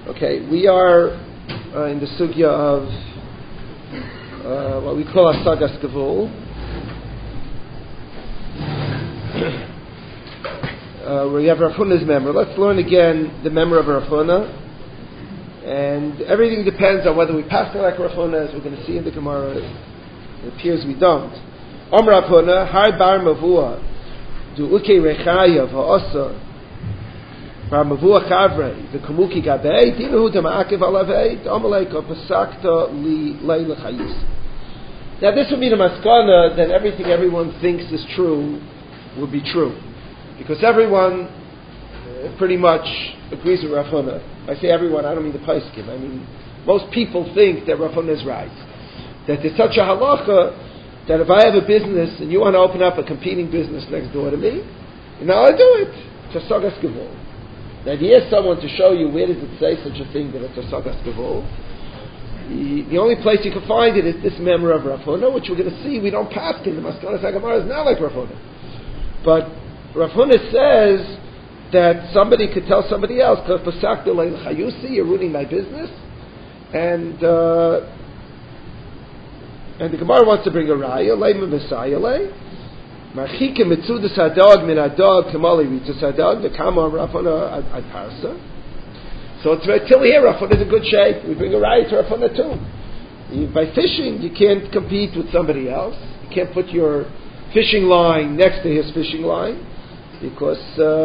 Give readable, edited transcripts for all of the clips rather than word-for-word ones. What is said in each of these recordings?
Okay, we are in the sugya of what we call Asagas Gavul. Where you have Rav Huna's memory. Let's learn again the memory of Rav Huna. And everything depends on whether we pass like Rav Huna, as we're going to see in the Gemara. It appears we don't. Rav Huna, Har Bar Mavua, Du Uke Rechaya V'Osa, Bar Mavua Chavrei, V'Kamuki Gabei, Dinahu Dama'akiv Alavei, D'Amaleka Pasakta Li Leila Chayis. Now this would be the maskana that everything everyone thinks is true would be true. Because everyone pretty much agrees with Rav Huna. I say everyone, I don't mean the Paiskim. I mean, most people think that Rav Huna is right. That there's such a halacha that if I have a business and you want to open up a competing business next door to me, you know, I do it. It's a Sagas Gevul. Now, if you ask someone to show you where does it say such a thing that it's a Sagas Gevul, the only place you can find it is this memory of Rav Huna, which we're going to see we don't pass in. The Maskanas HaGemara is not like Rav Huna. But Rav Huna says that somebody could tell somebody else, you're ruining my business, and the Gemara wants to bring a raya, leiма messiah lei, marchike mitzudas hadog min hadog kamali ritzas hadog, the kama Rav Huna ad parsa. So it's till here, Rav Huna is in good shape. We bring a raya to Rav Huna too. By fishing, you can't compete with somebody else. You can't put your fishing line next to his fishing line, because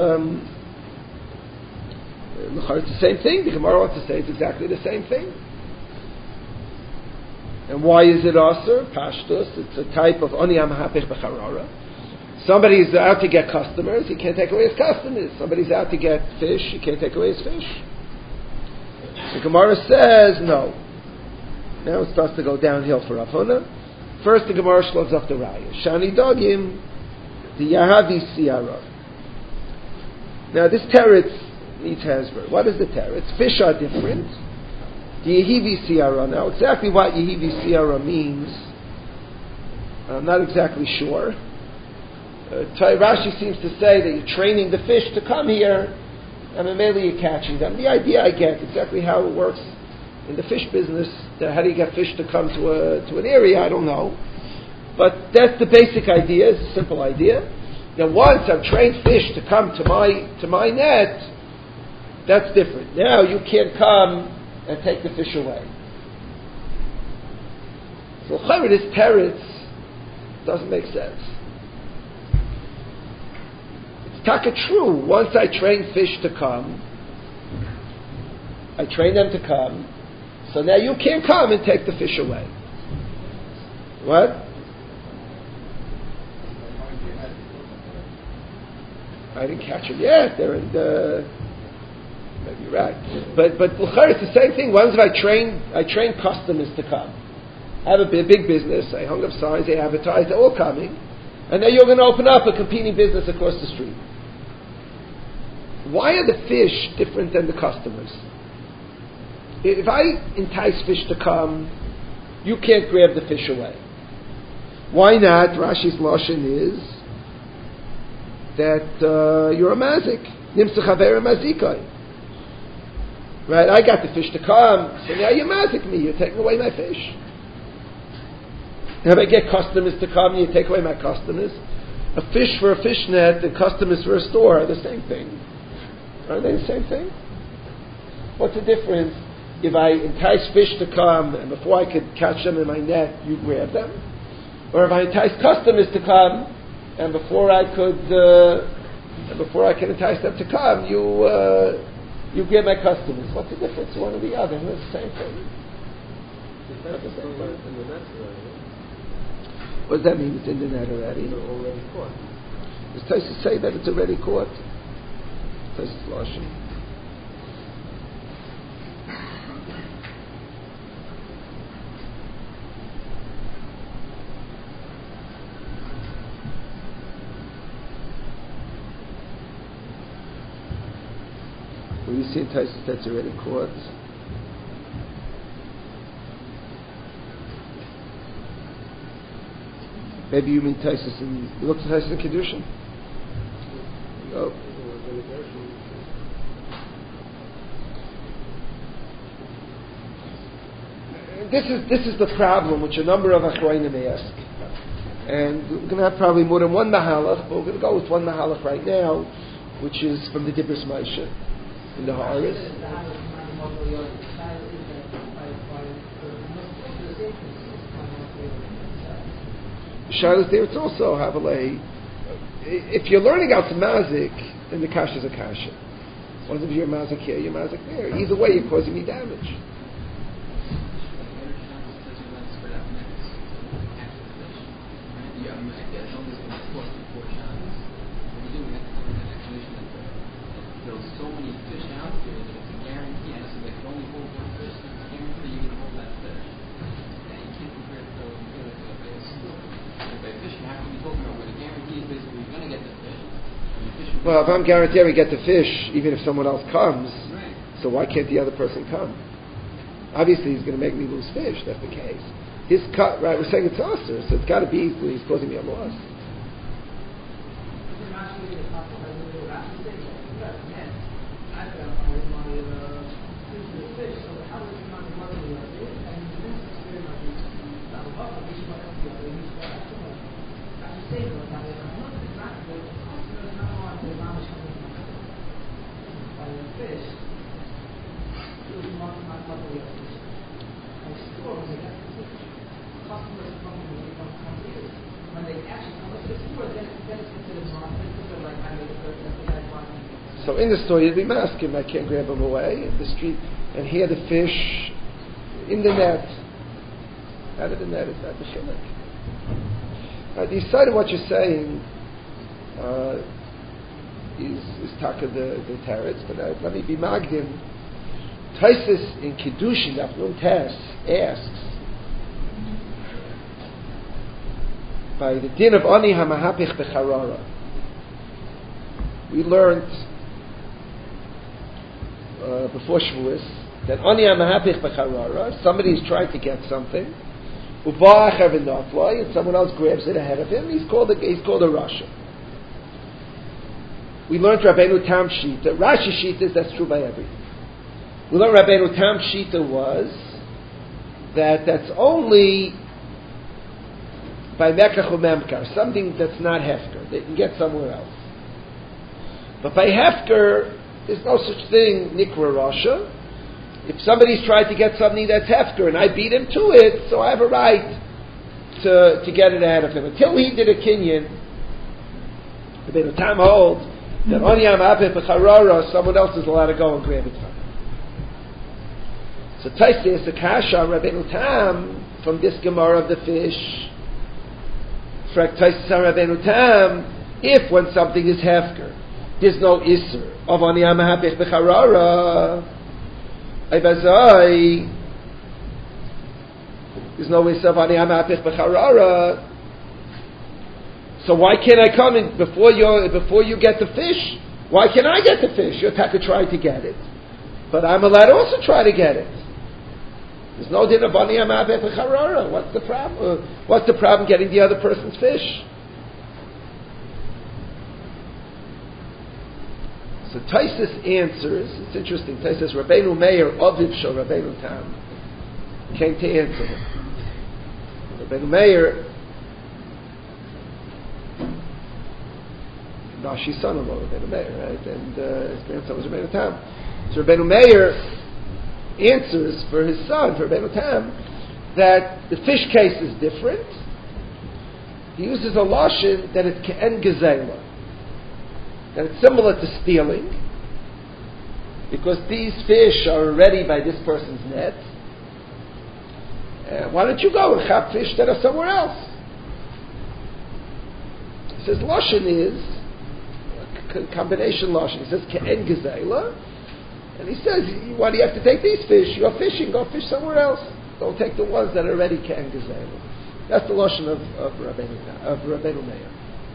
it's the same thing. The Gemara wants to say it's exactly the same thing. And why is it aser? Pashtus. It's a type of oni amahapich b'charara. Somebody's out to get customers. He can't take away his customers. Somebody's out to get fish. He can't take away his fish. The Gemara says no. Now it starts to go downhill for Rav Huna. First, the Gemara shlots off the raya. Shani dogim the Yahavi Siyara. Now this teretz needs Hasbro. What is the teretz? Fish are different. The Yehivi Siyara. Now exactly what Yehivi Siyara means, I'm not exactly sure. Rashi seems to say that you're training the fish to come here, and mainly you're catching them. The idea I get, exactly how it works in the fish business, how do you get fish to come to an area, I don't know. But that's the basic idea, it's a simple idea. Now once I've trained fish to come to my net, that's different. Now you can't come and take the fish away. So this teretz doesn't make sense. It's taka true. Once I train fish to come, I train them to come, so now you can't come and take the fish away. What? I didn't catch them yet. They're in the... Maybe you're right. But it's the same thing. Once I train customers to come. I have a big business. I hung up signs. I advertise. They're all coming. And then you're going to open up a competing business across the street. Why are the fish different than the customers? If I entice fish to come, you can't grab the fish away. Why not? Rashi's lashon is that you're a mazik. Nimsa chaver mazikai. Right? I got the fish to come, so now you're mazik me. You're taking away my fish. Now if I get customers to come, you take away my customers. A fish for a fish net and customers for a store are the same thing. Aren't they the same thing? What's the difference if I entice fish to come and before I could catch them in my net, you grab them? Or if I entice customers to come and before I could entice them to come, you grab my customers. What's the difference? One or the other? It's the same thing. What does that mean? It's in the net already? It's already caught. Does Tosfos say that it's already caught? Tosfos lashon. Well, you see in Tosfos that's already caught. Maybe you mean Tosfos in... You looked at Tosfos in Kedushin? No. this is the problem which a number of achronim ask, and we're going to have probably more than one mahalach, but we're going to go with one mahalach right now, which is from the Dibros Moshe in the Haaretz. Shilas there, it's also Havalei. If you're learning out to mazik, then the kasha is a kasha. One of your mazik here, your mazik there. Either way, you're causing me damage. Well, if I'm guaranteed we get the fish, even if someone else comes, so why can't the other person come? Obviously, he's going to make me lose fish. That's the case. His cut, right? We're saying it's usher, so it's got to be he's causing me a loss. So in the store, you'd be masking, I can't grab him away in the street, and here the fish in the net. Out of the net is not the chilek. The side of what you're saying is taka the teretz, but let me be magdim. Taisus in Kiddushin, Afnun Tess, asks, by the din of Ani HaMahapich B'Charara, we learned before Shavuos that Ani HaMahapich B'Charara, somebody is trying to get something, and someone else grabs it ahead of him, he's called a Rasha. We learned Rabbeinu Tam Shita. Rashi Shita is that's true by everything. We learned Rabbeinu Tam Shita was that's only by Mekach or Memkar, something that's not Hefker. They can get somewhere else. But by Hefker, there's no such thing, Nikra Rasha. If somebody's tried to get something that's Hefker and I beat him to it, so I have a right to get it ahead of him. Until he did a Kinyan, Rabbeinu Tam holds that on Yam Apeh B'Charara, someone else is allowed to go and grab it from him. So Taisei is the Kasha Rabbeinu Tam from this Gemara of the fish. Frak Taisei Rabbeinu Tam, if when something is Hefker, there's no Isser of on Yam Apeh B'Charara, Ibazai, there's no Isser of on Yam Apeh B'Charara. So why can't I come in before you get the fish? Why can't I get the fish? Your taka tried to get it, but I'm allowed to also try to get it. There's no din of bani amabeh b'charara. What's the problem? What's the problem getting the other person's fish? So Taisus answers. It's interesting. Taisus Rabbeinu Meir Aviv Shel Rabbeinu Tam came to answer him. Rabbeinu Meir. Rashi's son-in-law, Rabbeinu Meir, right? And his grandson was Rabbeinu Tam. So Rabbeinu Meir answers for his son, for Rabbeinu Tam, that the fish case is different. He uses a lashon that it's ke'en gezela, that it's similar to stealing, because these fish are already by this person's net. Why don't you go and chap fish that are somewhere else? He says lashon is combination lashon. He says ke'en gezela, and he says, why do you have to take these fish? You're fishing, go fish somewhere else. Don't take the ones that are already ke'en gezela. That's the lashon of Rabbeinu Meir.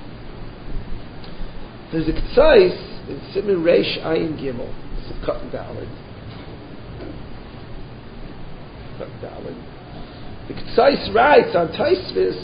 There's a k'tzais in Siman Reish Ayin Gimel. It's a cut and daled. The k'tzais writes on Taisvis,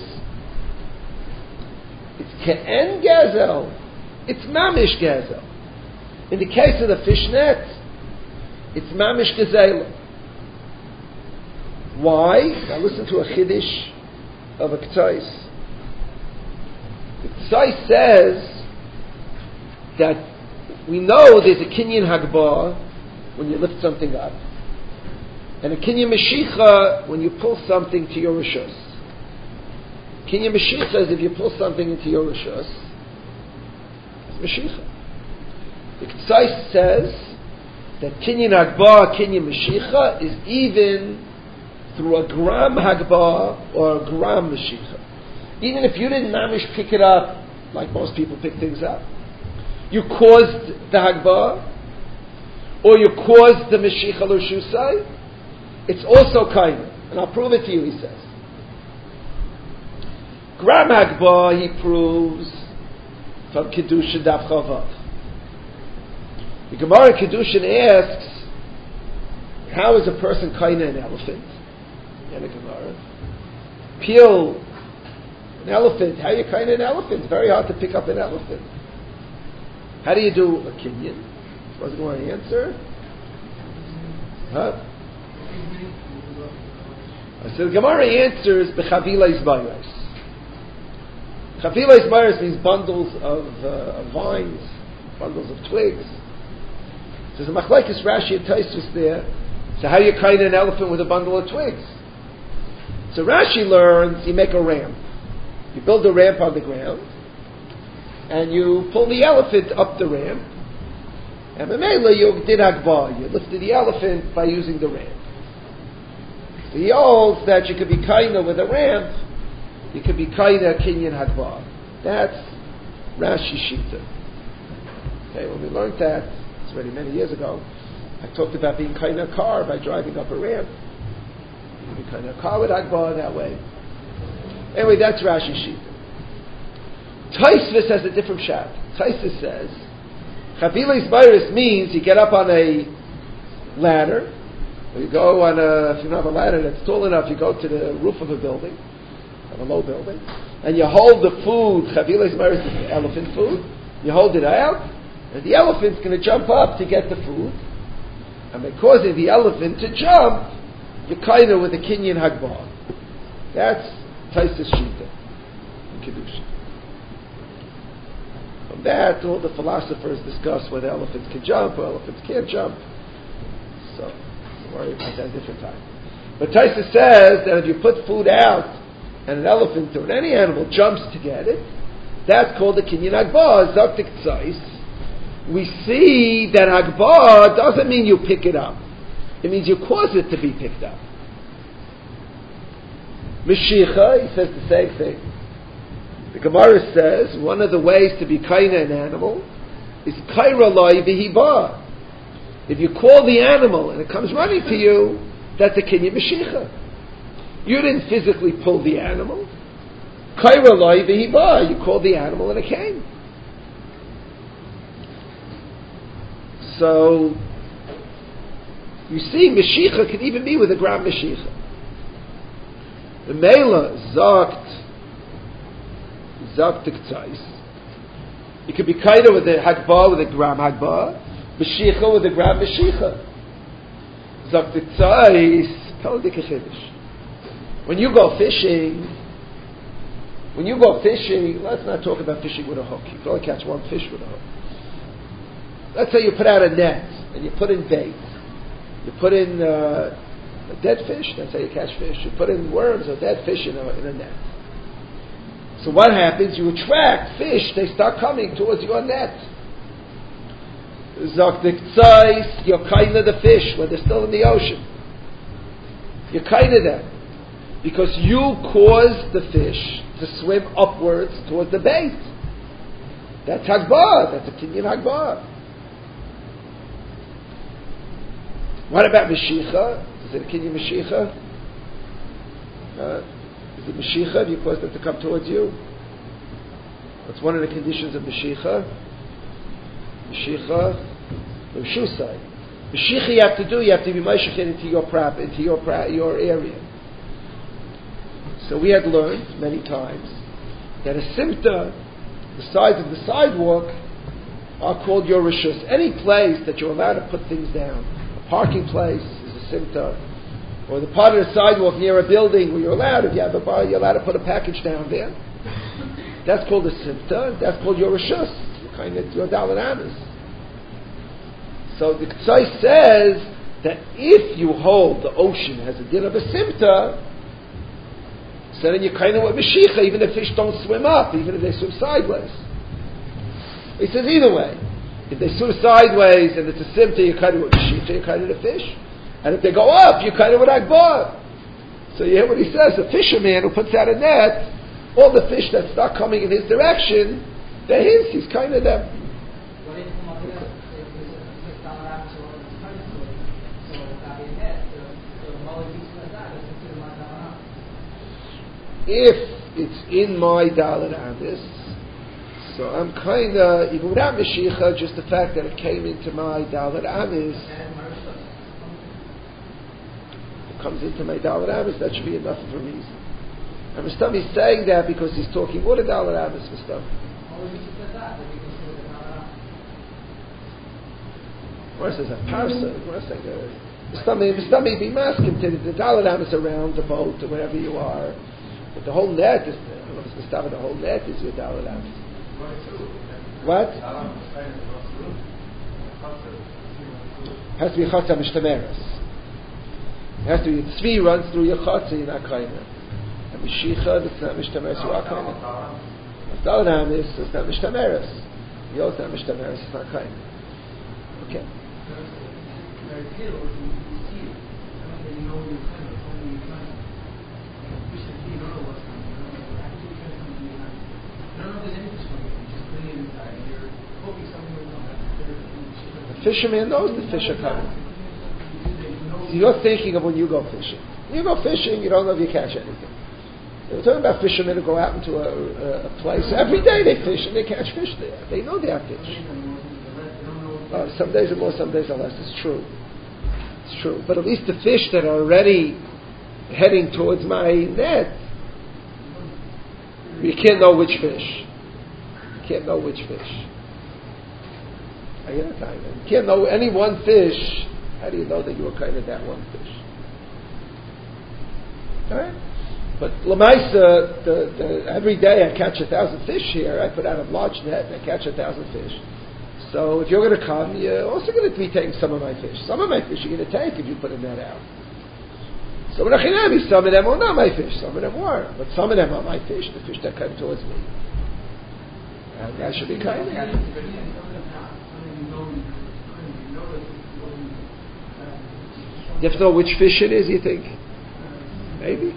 it's ke'en gezel. It's mamish gezel. In the case of the fish net, it's mamish gezela. Why? Now listen to a chiddush of a K'tzais. The K'tzais says that we know there's a kinyan hagbah when you lift something up, and a kinyan meshicha when you pull something to your rishus. Kinyan meshicha is if you pull something into your rishus. It's meshicha. The K'tzais says that kinyan hagbah, kinyan meshicha is even through a gram hagbah or a gram meshicha. Even if you didn't mamish pick it up like most people pick things up, you caused the hagbah or you caused the meshicha l'shusai, it's also kind. And I'll prove it to you, he says. Gram hagbah, he proves from Kedusha Daf Chavav. The Gemara Kedushin asks, how is a person kaina an elephant? And the Gemara, peel an elephant. How you kaina an elephant? It's very hard to pick up an elephant. How do you do a kinyan? Wasn't want to answer? Huh? So the Gemara answers b'chavila isbayros. Chavila isbayros means bundles of vines, bundles of twigs. So there's a machlekes Rashi and Tosfos there. So how you kaina an elephant with a bundle of twigs? So Rashi learns you make a ramp. You build a ramp on the ground, and you pull the elephant up the ramp. And Mamela, you did hagbah. You lifted the elephant by using the ramp. So he holds that you could be kaina with a ramp. You could be kaina kinyan hagbah. That's Rashi Shita. Okay, when we learned that, it's already many years ago, I talked about being kaina a car by driving up a ramp. You could be kaina a car with hagbah that way. Anyway, that's Rashi Shita. Tosfos has a different shot. Tosfos says, Chavila Isbayris means you get up on a ladder, or you go on if you don't have a ladder that's tall enough, you go to the roof of a building, of a low building, and you hold the food. Chavila Isbayris is elephant food. You hold it out, and the elephant's going to jump up to get the food, and by causing the elephant to jump, you're kind of with a kinyan hagbah. That's Tosfos Shita in Kedusha. From that, all the philosophers discuss whether elephants can jump or elephants can't jump. So, don't worry about that at a different time. But Tosfos says that if you put food out and an elephant or any animal jumps to get it, that's called a kinyan hagbah, zaktik tzais. We see that hagbah doesn't mean you pick it up. It means you cause it to be picked up. Meshicha, he says the same thing. The Gemara says one of the ways to be kaina an animal is kaira loy v'hiba. If you call the animal and it comes running to you, that's a kinyan meshicha. You didn't physically pull the animal. Kaira loy v'hiba. You called the animal and it came. So you see, meshicha can even be with a gram meshicha. The mela zakt tzais. You could be kaida with a hagbah, with a gram hagbah, meshicha with a gram meshicha. Zakt tzais, peldik chiddush. When you go fishing, let's not talk about fishing with a hook. You can only catch one fish with a hook. Let's say you put out a net and you put in bait. You put in a dead fish, that's how you catch fish. You put in worms or dead fish in a net. So what happens? You attract fish, they start coming towards your net. Zaktik tzais, you're kind of the fish when they're still in the ocean. You're kind of them. Because you caused the fish to swim upwards towards the bait. That's hagbah, that's a kinyan hagbah. What about meshicha? Is it a kinyan meshicha? Is it meshicha if you cause them to come towards you? That's one of the conditions of meshicha. Meshicha, l'shusai. Meshicha you have to be meshichet into your area. So we had learned many times that a simta, the size of the sidewalk, are called your rishus. Any place that you're allowed to put things down. A parking place is a simta. or the part of the sidewalk near a building where you're allowed, if you have a bar, you're allowed to put a package down there. That's called a simta. That's called your rishus. Kind of your dalet amis. So the Ketzos says that if you hold the ocean as a din of a simta, so then you're kind of with Mashiach, even if fish don't swim up, even if they swim sideways. He says either way. If they swim sideways and it's a simta, you're kind of with Mashiach, you're kind of the fish. And if they go up, you're kind of with Akbar. So you hear what he says, a fisherman who puts out a net, all the fish that start coming in his direction, they're his, he's kind of them. If it's in my dalet amis, so I'm kind of, even without Mashiach, just the fact that it came into my dalet amis, it comes into my dalet amis, that should be enough of a reason. And Mistam is saying that because he's talking more than dalet amis, Mistam. Where says a parsa? Where says Mistam may be masking to the dalet amis around the boat or wherever you are. But the whole net is, the whole net is your dalet amis. What? Has to be chotza mishtameres. It has to be, the tzvi runs through your chotza, you're not kaina. And mishicha, it's not mishtameres, you are kaina. It's dalet amis, it's not mishtameres. You also not mishtameres, it's not kaina. Okay. The fisherman knows the fish are coming. So you're thinking of when you go fishing. When you go fishing, you don't know if you catch anything. We're talking about fishermen who go out into a place. Every day they fish and they catch fish there. They know they have fish. Some days are more, some days are less. It's true. It's true. But at least the fish that are already heading towards my net, you can't know which fish. You can't know which fish. You can't know any one fish. How do you know that you were kind of that one fish? Alright? But Lamaisa, every day I catch 1,000 fish here. I put out a large net and I catch 1,000 fish. So if you're going to come, you're also going to be taking some of my fish. Some of my fish you're going to take if you put a net out. So some of them are not my fish. Some of them were. But some of them are my fish, the fish that come towards me. And that should be kind of. You have to know which fish it is, you think? Maybe.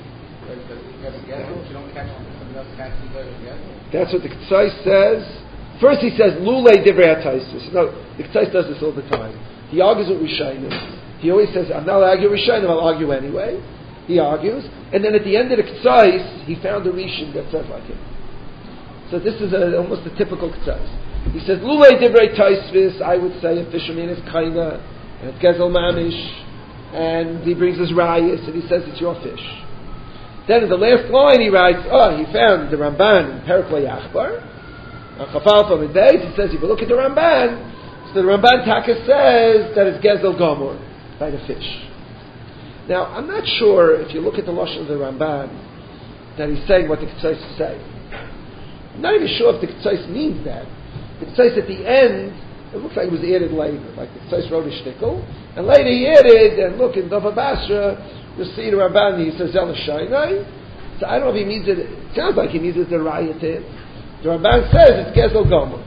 That's what the Ketzos says. First he says, Lulei divrei hataisus. No, the Ketzos does this all the time. He argues with Rishonim. He always says, I'm not arguing with Rishonim, I'll argue anyway. He argues. And then at the end of the Ketzos, he found a Rishon that says like him. So this is almost a typical Ketzos. He says, Lulei divrei hataisus, I would say a fisherman is kaina, and it's gezel mamish, and he brings his rayas, and he says it's your fish. Then in the last line he writes, he found the Ramban in Perek Yachbar. He says, if you look at the Ramban, so the Ramban Taka says that it's Gezel Gomor, by the fish. Now, I'm not sure if you look at the Lashon of the Ramban, that he's saying what the Ketzos is saying. I'm not even sure if the Ketzos means that. The Ketzos at the end, it looks like it was added later, like the Ketzos wrote a shtickle, and later he added, and look in Dova Basra, you'll see the Ramban, he says, Zel Shainai. So I don't know if he means it sounds like he means it the Raya to him. The Ramban says it's Gezel Gomer.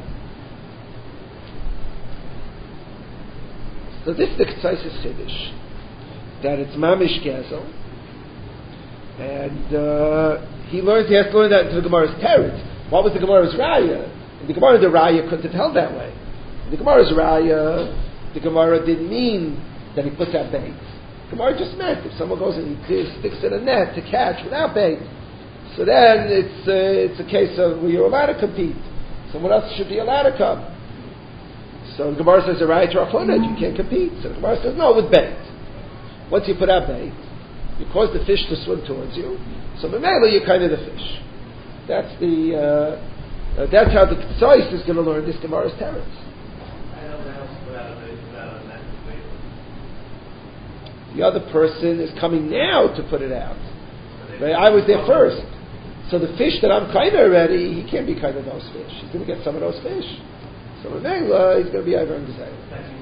So this is the Ketzos Chiddush, that it's Mamish Gezel, and he has to learn that into the Gemara's Teretz. What was the Gemara's Raya? In the Gemara, the Raya couldn't have held that way. In the Gemara's Raya, the Gemara didn't mean that he puts out bait. The Gemara just meant if someone goes and he sticks in a net to catch without bait, so then it's a case of where you're allowed to compete. Someone else should be allowed to come. So the Gemara says, "Right to Rafoned, you can't compete." So the Gemara says, "No, with bait. Once you put out bait, you cause the fish to swim towards you. So Mamela, you're kind of the fish." That's how the Ketzos is going to learn this Gemara's Teretz. The other person is coming now to put it out. Right? I was there first. So the fish that I'm kind of already, he can't be kind of those fish. He's going to get some of those fish. So Mela, he's going to be over in Gezayah.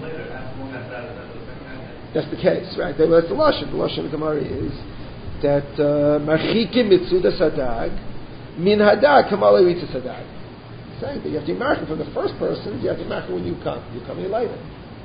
That's the case, right? That's the Lashon. The Lashon of Gemara is that Marchikim mitzuda sadag, min hadag kamala ritza sadag. Saying that you have to be marking from the first person, you have to be marking when you come. You come here later.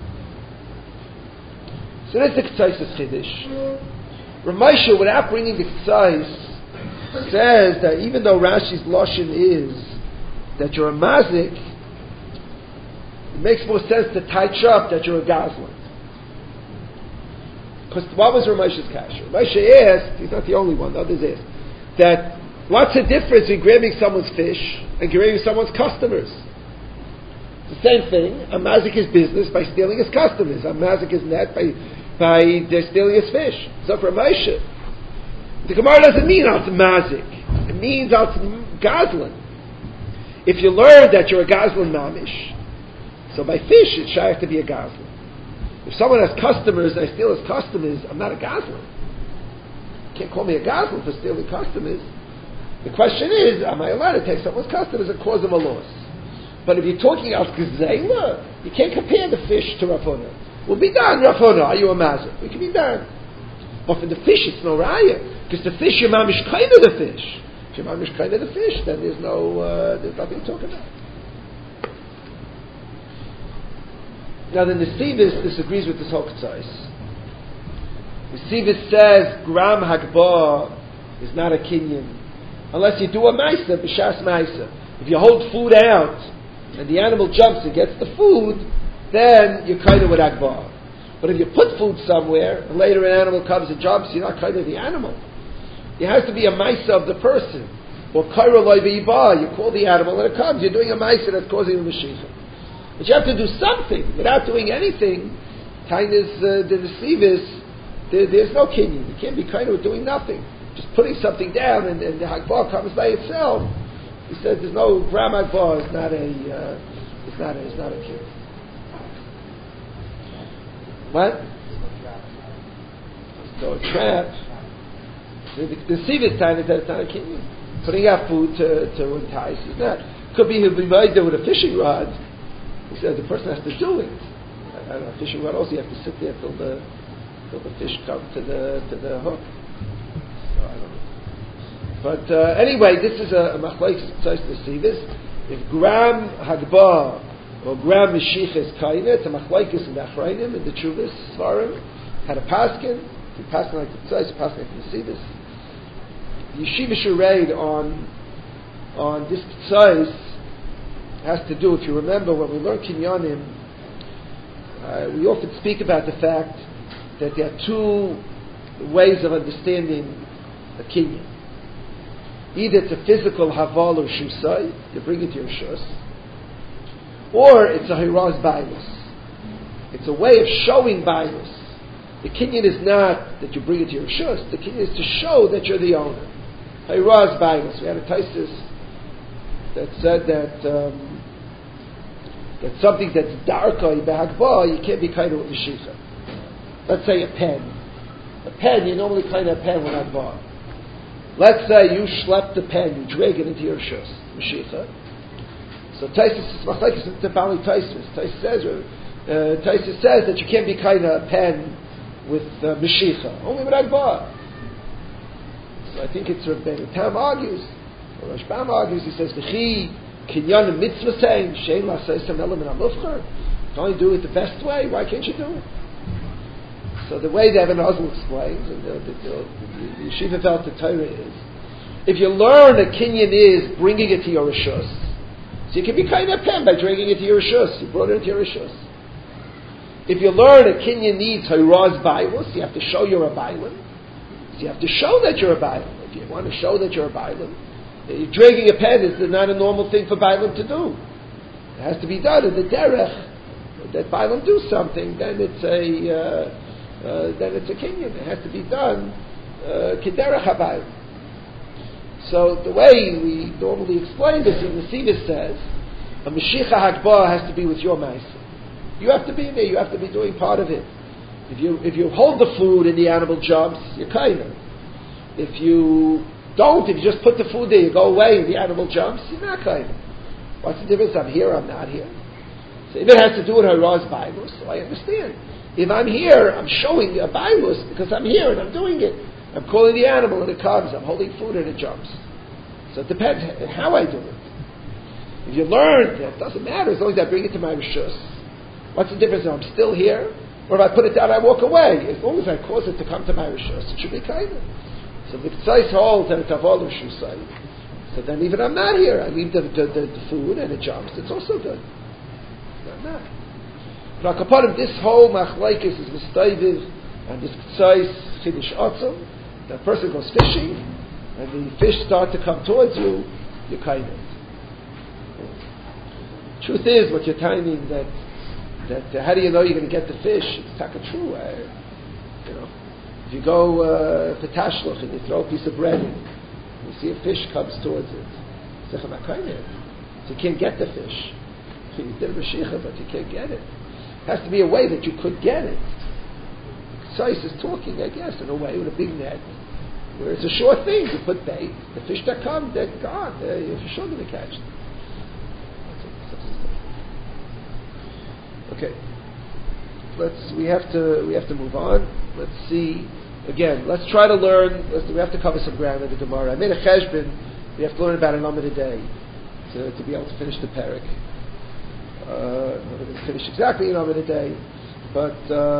So that's the Ketzais Chiddush. Ramesha, without bringing the Ketzais, says that even though Rashi's Lashon is that you're a mazik, it makes more sense to tie up that you're a gazlan. Because what was Ramesha's kasha? Ramesha asked, he's not the only one, the others asked, that what's the difference in grabbing someone's fish and grabbing someone's customers? The same thing. A mazik is business by stealing his customers. A mazik is net by stealing his fish. So for Moshe, the Gemara doesn't mean al mazik. It means al gazlan. If you learn that you're a gazlan mamish, so by fish it's shy to be a gazlan. If someone has customers and I steal his customers, I'm not a gazlan. You can't call me a gazlan for stealing customers. The question is, am I allowed to take someone's customers and cause them a loss? But if you're talking about Gezayla, you can't compare the fish to Rafona. We'll be done, Rafona. Are you a mazik? We can be done. But for the fish, it's no raya. Because the fish, you're mamish kind of the fish. If you're mamish kind of the fish, then there's nothing to talk about. Now the Nesivis disagrees with this whole Ketzais. Nesivis says, Gram Hagbah is not a kinyan. Unless you do a Maisa, B'shas Maisa. If you hold food out, and the animal jumps and gets the food, then you're kind of with Akbar. But if you put food somewhere, and later an animal comes and jumps, you're not kind of the animal. It has to be a Maisa of the person. Or Kaira Loi B'Yibah, you call the animal and it comes, you're doing a Maisa that's causing the Mashiach. But you have to do something. Without doing anything, kind of the Nesivis, there's no kinyan. You can't be kind of doing nothing. Just putting something down and the Akbar comes by itself. He said there's no Gram Akbar, it's not a kid. What? So a trap. The Sivis time is that it's not a kid. Putting out food to entice is not. Could be he'll be made there with a fishing rod. He said the person has to do it. I don't know, fishing rod also you have to sit there till the fish come to the hook. So I don't know. But anyway, this is a machlokes Ketzais Nesivis. If Gram Hagbah or Gram Mashiach is kaina, it's a machlokes in the Achrayim, in the Chuvas Svarim, had a paskin, you paskin like the Ketzais, paskin like the Nesivis. The Yeshiva Shureid on this Ketzais has to do, if you remember, when we learn Kinyanim, we often speak about the fact that there are two ways of understanding a Kinyan. Either it's a physical haval or shusai, you bring it to your shus, or it's a hiraz bailus. It's a way of showing bailus. The kinyan is not that you bring it to your shus, the kinyan is to show that you're the owner. Hiraz bailus. We had a taisis that said that something that's darkoi behagba, you can't be kind of with Mashiach. Let's say a pen. A pen, you normally kind of a pen with agba. Let's say you schlepp the pen, you drag it into your shus, Mashiach. So Taisus is machlekes into Bali Taisus. Taisus says that you can't be kind of a pen with Mashiach, only with agba. So I think it's Rabbeinu Tam argues, or Rashbam argues. He says v'chi kinyan mitzvah saying shein la'seisam elam and alufcher. Can you do it the best way? Why can't you do it? So the way the Evan Osel explains, and the Yeshiva Vel Torah is, if you learn a kinyan is bringing it to your rishus, so you can be kind of a pen by dragging it to your rishus. You brought it into your rishus. If you learn a kinyan needs hiraz bailus, you have to show you're a bailim. So you have to show that you're a bailim. If you want to show that you're a bailim, dragging a pen is not a normal thing for bailim to do. It has to be done in the derech that bailim do something. Then it's a kinyan. It has to be done kederech habayim. So the way we normally explain this, in the Nesivis says, a Mashiach Hakbah has to be with your ma'aser. You have to be there. You have to be doing part of it. If you hold the food and the animal jumps, you're kaina. If you don't, if you just put the food there, you go away and the animal jumps, you're not kaina. What's the difference? I'm here, I'm not here. So if it has to do with Hara's Bailus, so I understand. If I'm here, I'm showing a Bailus because I'm here and I'm doing it. I'm calling the animal and it comes. I'm holding food and it jumps. So it depends how I do it. If you learn, it doesn't matter as long as I bring it to my Rishus. What's the difference if I'm still here? Or if I put it down, I walk away. As long as I cause it to come to my Rishus, it should be kind of. So the Tzais holds and it's Avol Rishusai. So then even I'm not here, I leave the food and it jumps. It's also good. I'm not. But this whole machlaikis is Mistayviv and this Tzais Chidish Otzim. That person goes fishing and the fish start to come towards you, you're kind of. Truth is, what you're timing that how do you know you're going to get the fish? It's taka true. If you go to Tashloch and you throw a piece of bread in, you see a fish comes towards it. So you can't get the fish. You did a Mashiach, but you can't get it. It has to be a way that you could get it. Tzais is talking, I guess, in a way with a big net, where it's a short thing. You put bait, the fish that come, they're gone. You're for sure going to catch them. Okay, we have to move on. Let's see again. Let's try to learn. We have to cover some ground in the Gemara. I made a cheshbon. We have to learn about an Amid a day to be able to finish the parak. Not going to finish exactly an Amid a day, but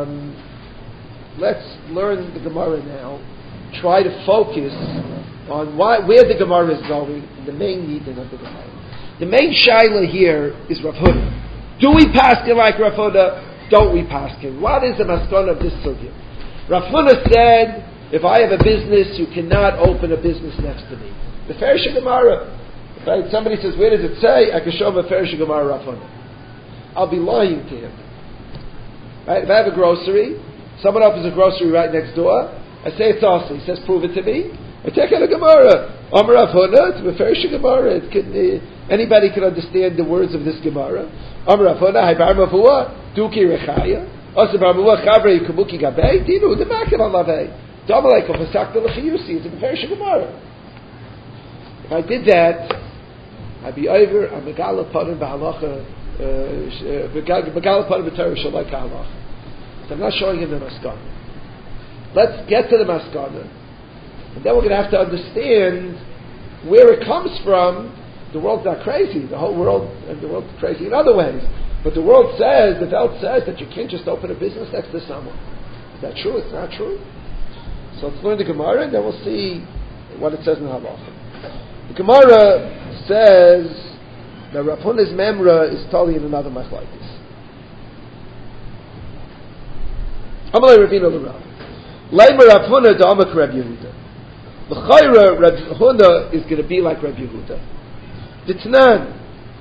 let's learn the Gemara now. Try to focus on where the Gemara is going, and the main need of the Gemara. The main shaila here is Rav Huna. Do we paskin like Rav Huna? Don't we paskin? What is the maskana of this sugya? Rav Huna said, if I have a business, you cannot open a business next to me. The Ferish Gemara. Right? Somebody says, where does it say? I can show him a Ferish Gemara Rav Huna. I'll be lying to him. Right? If I have a grocery, someone opens a grocery right next door, I say it's awesome. He says, prove it to me. I take out a Gemara. Amar Rav Huna, it's a Ferish Gemara. Anybody can understand the words of this Gemara. Amar Rav Huna, Haybar Mavua, Duki Rechaya, Osabar Mavua, Chavrei Kabuki Gabei, Dinu, the Makan on Lavei. Damaleko Fasak the Lechiyusi, it's a Ferish Gemara. If I did that, I'd be over a Megala Padim B'Halacha, Megala Padim B'Torah Shalai Ka'Halacha. So I'm not showing him the Maskana. Let's get to the Maskana. And then we're going to have to understand where it comes from. The world's not crazy. The whole world, and the world's crazy in other ways. But the world says, the Welt says that you can't just open a business next to someone. Is that true? It's not true. So let's learn the Gemara and then we'll see what it says in Halacha. The Gemara says that Rav Huna's memra is totally in another machlokes. Amalei Ravina l'Rav. Leimer Rav Huna da'amak Reb Yehuda. L'chayra Reb Huna is going to be like Reb Yehuda. D'tnan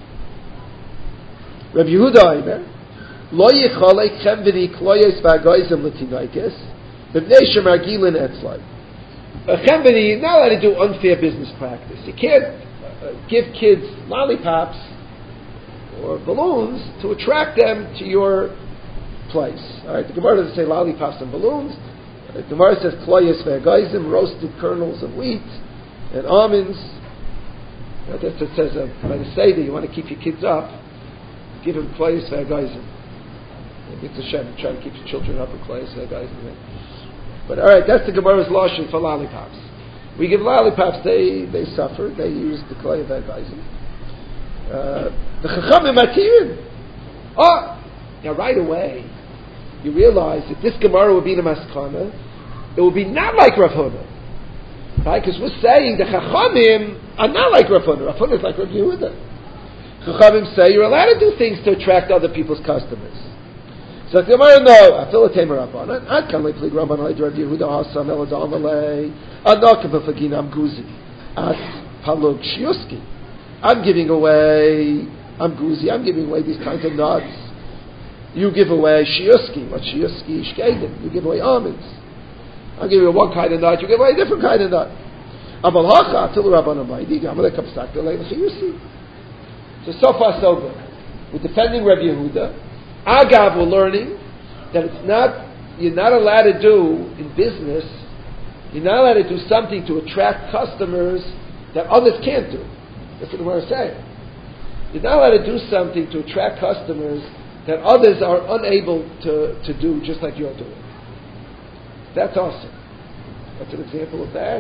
Reb Yehuda Aimer Lo yichalek chemvini kloyes v'agoyzim l'tinaykes b'bnei shemargilin etzlai. A chemvini, you're not allowed to do unfair business practice. You can't give kids lollipops or balloons to attract them to your place. All right, the Gemara doesn't say lollipops and balloons. The Gemara says kloyes v'agoyzim, roasted kernels of wheat and almonds. That's what it says by the Seder. You want to keep your kids up, give them kloyes v'agoyzim. It's a shame to try to keep your children up with kloyes v'agoyzim. But all right, that's the Gemara's lashon for lollipops. We give lollipops; they suffer. They use the kloyes v'agoyzim. The chachamim matirin. Oh, now right away you realize that this Gemara would be the maskana. It would be not like Rav Huna, right? Because we're saying the chachamim are not like Rav Huna. Rav Huna is like Rav Yehuda. Chachamim say you're allowed to do things to attract other people's customers. So the Gemara, no, I feel a tamer rabbanan. I can't like rabbanan like Rav Yehuda hasam eladam alei. Anakim b'faginam guzi at palug shiuski. I'm giving away these kinds of nuts. You give away shiuski. What shiuski? Shkedim. You give away almonds. I'll give you one kind of nut. You give away a different kind of nut. Amal hacha till rabbanan ma'idi. Gamalei kapsak delei l'chiyusi. So far so good. We're defending Rav Yehuda. Agav, we're learning that it's not you're not allowed to do in business, you're not allowed to do something to attract customers that others can't do. That's what the Gemara is saying. You're not allowed to do something to attract customers that others are unable to do just like you're doing. That's awesome. What's an example of that?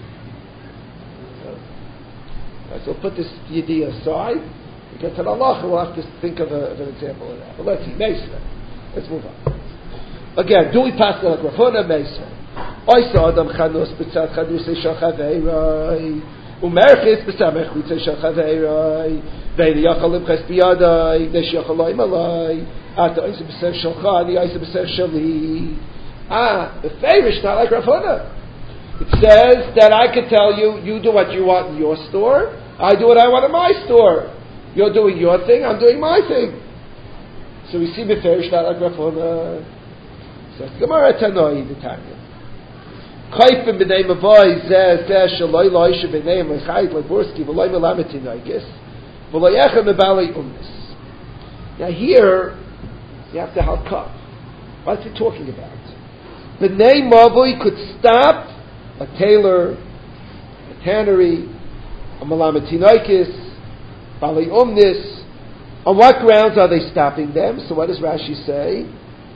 So we'll put this yidiyah aside. We get to the halacha, we'll have to think of an example of that. But let's see, Meisveh. Let's move on. Again, do we pass the like Rav Huna Meisveh? Oisa Adam Chanus B'tzad Chanus Eishal Chaveirai Umerchis B'samech B'tzad Eishal Chaveirai Ve'ni Yachal Limches B'yadai Nesh Yachal Loim Alai Ata Oisa B'ser Shalcha Ani Oisa B'ser Shali. The Feirish not like Rav Huna. It says that I could tell you, you do what you want in your store, I do what I want in my store. You're doing your thing, I'm doing my thing. So we see Beferish not like Rav Huna. Says Gemara Tanoi the Tanya. Kaifim b'nei mavoi zeh shaloi loisha b'nei mechayit leburski v'loi melameti noigis v'loi echem mebalei umnis. Now here you have to help up. What's he talking about? B'nei mavoi could stop a tailor, a tannery, a melameti noigis, balei umnis. On what grounds are they stopping them? So what does Rashi say?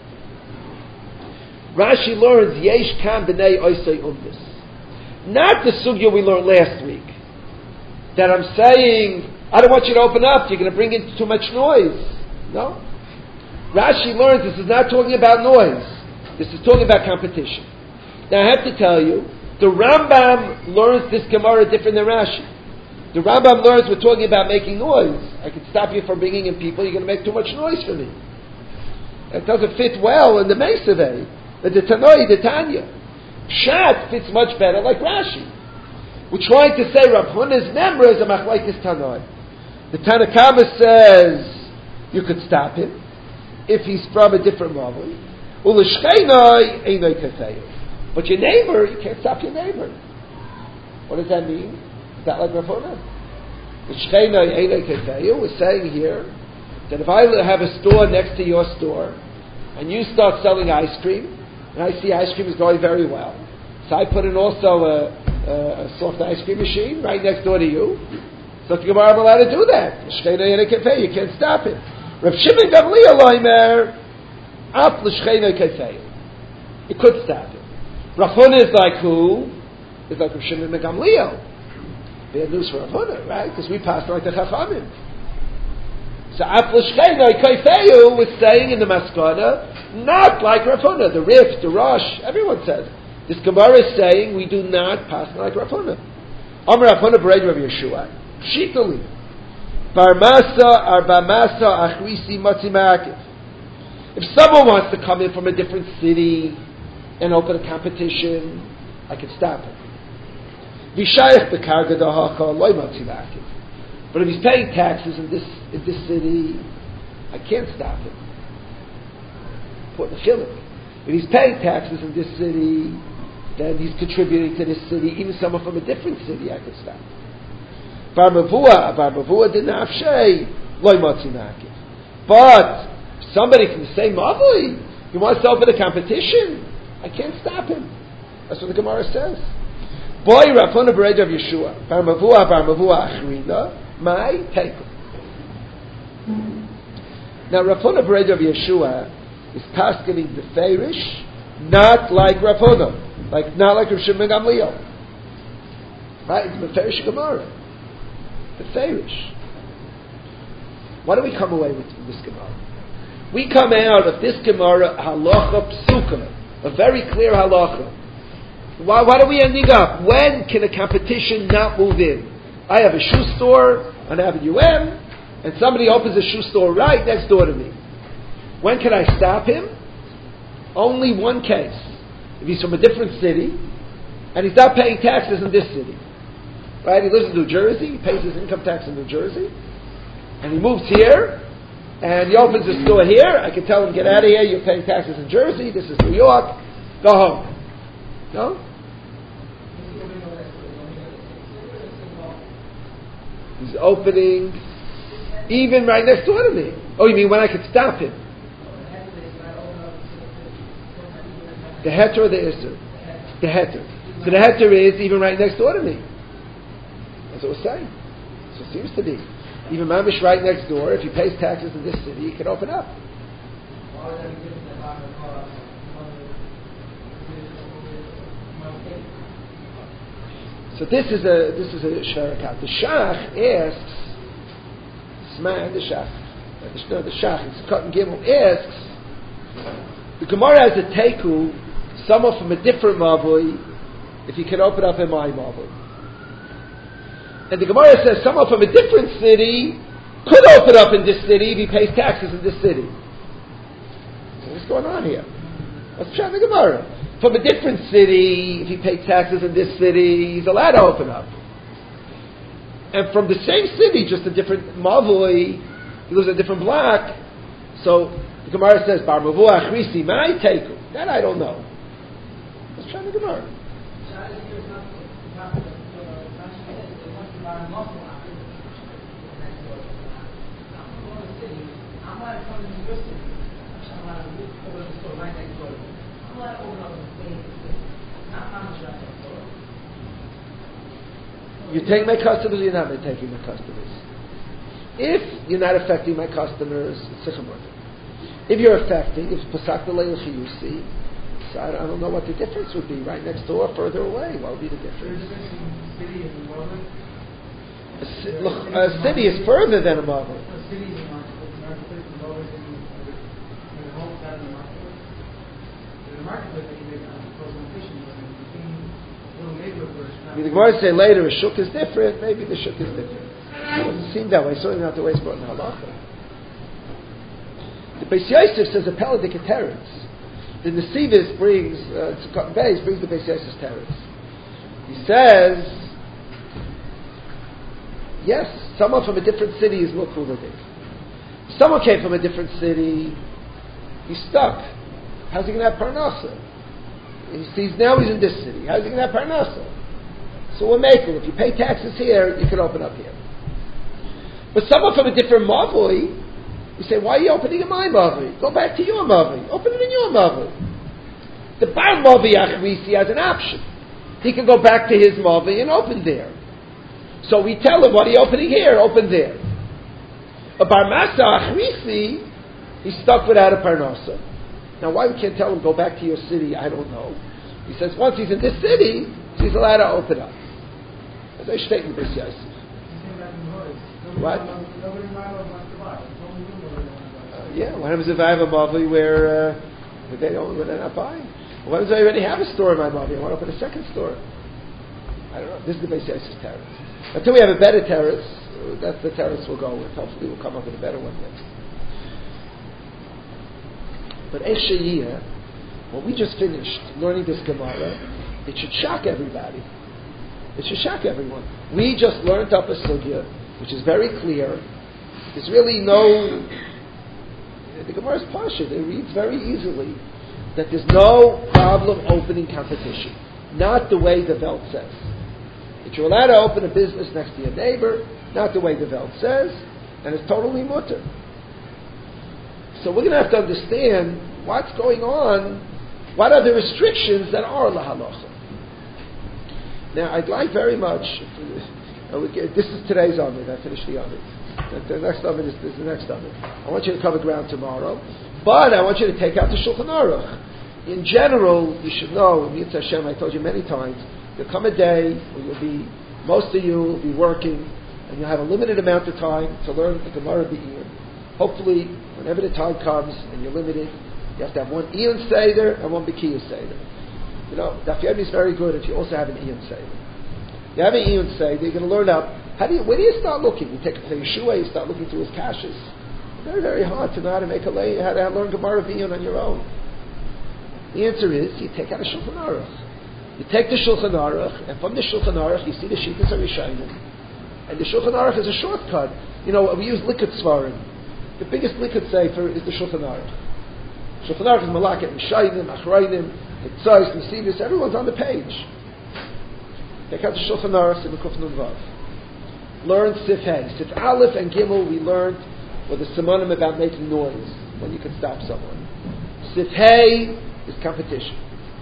Rashi learns yesh kam b'nei oisei umnis. Not the sugya we learned last week. That I'm saying, I don't want you to open up, you're going to bring in too much noise. No. Rashi learns this is not talking about noise. This is talking about competition. Now I have to tell you, the Rambam learns this Gemara different than Rashi. The Rambam learns we're talking about making noise. I can stop you from bringing in people, you're going to make too much noise for me. It doesn't fit well in the Meisaveh. The Tanoi, the Tanya. Pshat fits much better like Rashi. We're trying to say Rav Huna's member is a machlekes Tanoi. The Tanakama says you could stop him if he's from a different level. But your neighbor, you can't stop your neighbor. What does that mean? Is that like Rav Huna? We're saying here that if I have a store next to your store and you start selling ice cream, and I see ice cream is going very well, so I put in also a soft ice cream machine right next door to you. So the Gemara, I'm allowed to do that. You can't stop it. Rav Shimon Gamliel loimer af l'shcheina kefei. You could stop it. Rav Huna is like who? Is like Rav Shimon Gamliel. Bad news for Rav Huna, right? Because we passed like the Chachamim. So af l'shcheina kefei was saying in the Maskana, not like Rav Huna, the Rif, the Rosh, everyone says. This Gemara is saying we do not pass like Rav Huna. Amar Rav Huna b'reid Rav Yeshua. Shitali. Barmasa arbamasa achrisi matzi ma'akiv. If someone wants to come in from a different city and open a competition, I can stop him. V'shayich b'karga da'haka loy matzi ma'akiv. But if he's paying taxes in this city, I can't stop him. If he's paying taxes in this city, then he's contributing to this city. Even someone from a different city, I could stop. Bar Mavua didn't have shay loy matzi ma'akiv. But somebody from the same mavui, he wants to open a competition, I can't stop him. That's what the Gemara says. Boy, Rav Huna b'reid Rav Yeshua. Bar Mavua achrina my teikum. Now Rav Huna b'reid Rav Yeshua is paskening the Feirish, not like Rav Huna, not like Rav Shimon Gamliel. Right? It's the Feirish Gemara. The Feirish. What do we come away with from this Gemara? We come out of this Gemara halacha psuka, a very clear halacha. What are we ending up? When can a competition not move in? I have a shoe store on Avenue M, and somebody opens a shoe store right next door to me. When can I stop him? Only one case. If he's from a different city, and he's not paying taxes in this city. Right? He lives in New Jersey, he pays his income tax in New Jersey, and he moves here, and he opens a store here. I can tell him, get out of here, you're paying taxes in Jersey, this is New York, go home. No? He's opening even right next door to me. Oh, you mean when I could stop him? The heter or the isser? The heter. So the heter is even right next door to me. That's what we're saying. So it seems to be. Even mamish right next door, if he pays taxes in this city, he can open up. So this is a shverakat. The shach asks, the shach, it's cut and gimel, asks, the Gemara has a teku, someone from a different mavoi, if he can open up in my mavoi. And the Gemara says someone from a different city could open up in this city if he pays taxes in this city. So what's going on here? What's the Gemara? From a different city, if he pays taxes in this city, he's allowed to open up. And from the same city, just a different mavoi, he lives in a different block. So the Gemara says, Bar Mavua Achrisi, my teku. That I don't know. Let's try the Gemara. You take my customers, you're not taking my customers. If you're not affecting my customers, it's Sichemot. If you're affecting, if Pasak the Leil Chiyusi, so I don't know what the difference would be. Right next door, further away, what would be the difference? A city is further than a Mavoi. The Gemara say later a shuk is different. Maybe the shuk is different. It doesn't seem that way. Certainly not the way it's brought in halacha. The Beis Yosef says a peladik teretz. The Nesivis brings brings the Beis Yosef's teretz. He says, yes, someone from a different city is mukuladik. Someone came from a different city. He's stuck. How's he going to have parnasa? Now he's in this city. How's he going to have parnasa? So we're making. If you pay taxes here, you can open up here. But someone from a different mavoi, you say, why are you opening in my mavoi? Go back to your mavoi. Open it in your mavoi. The bar mavi achrisi has an option. He can go back to his mavoi and open there. So we tell him, what are you opening here? Open there. A bar masa achrisi, he's stuck without a parnasa. Now, why we can't tell him, go back to your city, I don't know. He says, once he's in this city, he's allowed to open up. As I state in Beis Yosef. What? Yeah, what happens if I have a mavi where they're not buying? What happens if I already have a store in my mavi? I want to open a second store. I don't know. This is the Beis Yosef's terrace. Until we have a better terrace, that's the terrace we'll go with. Hopefully we'll come up with a better one next. But Eshayiyah, when we just finished learning this Gemara, it should shock everybody. It should shock everyone. We just learned up a sugya, which is very clear. There's really no... The Gemara is pashut. It reads very easily that there's no problem opening competition. Not the way the Welt says. That you're allowed to open a business next to your neighbor, not the way the Welt says, and it's totally mutter. So we're going to have to understand what's going on, what are the restrictions that are lahalacha. Now, I'd like very much, this is today's Amid, I finished the Amid. The next Amid is the next Amid. I want you to cover ground tomorrow, but I want you to take out the Shulchan Aruch. In general, you should know, in Yitzhak Hashem, I told you many times, there'll come a day where most of you will be working, and you'll have a limited amount of time to learn the Gemara B'Iyun. Hopefully, whenever the time comes and you're limited, you have to have one Iyun Seder and one B'Kiyah Seder. You know, Daf Yomi is very good if you also have an Iyun Seder. You have an Iyun Seder, you're going to learn out, where do you start looking? You take a Yeshua, you start looking through his kashas. Very, very hard to know how to make how to learn Gemara B'Iyun on your own. The answer is, you take out a Shulchan Aruch. You take the Shulchan Aruch, and from the Shulchan Aruch, you see the Shittas HaRishayim. And the Shulchan Aruch is a shortcut. You know, we use Likud Svarim. The biggest Likud Sefer is the Shulchan Aruch. Shulchan Aruch is Malaket, Mishayim, Achrayim, Hitzais, Nesivis, everyone's on the page. Take out the Shulchan Aruch, Simukuf Nun Vav. Learn Sif Hey. Sif Aleph and Gimel we learned were the Simonim about making noise, when you can stop someone. Sif Hey is competition.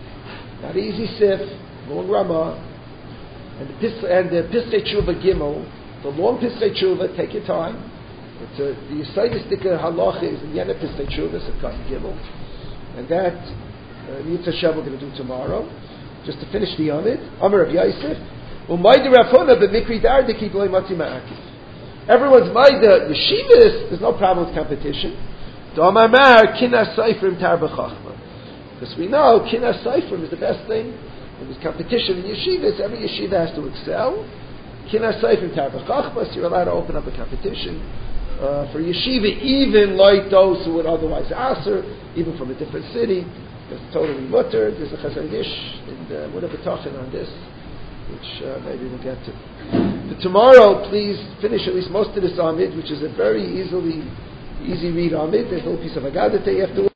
Not easy sif, long Rama, and the Pischei Tshuva Gimel, the long Pischei Tshuva, take your time. It's the Yisaitistic halacha is in Yena Pischei Tshuva, so cut Gimel. And that, Yitzhak Hashem we're going to do tomorrow, just to finish the Yomid. Amar Rav Yosef, U'mayda Rav Huna b'mikri dardiki b'loi matzi ma'akif. Everyone's Maida, yeshivas, there's no problem with competition. Amar Mar, Kinas Seifrim tar b'chachma. Because we know Kinas Seifrim is the best thing. When there's competition in yeshivas, every yeshiva has to excel. Kinas Seifrim tar b'chachma, so you're allowed to open up a competition for yeshiva, even like those who would otherwise aser, even from a different city. It's totally mutter. There's a Chazon Ish in the Munah B'Tachin on this, which maybe we'll get to. But tomorrow, please finish at least most of this Amid, which is a very easy read Amid. There's a little piece of Agadah you have to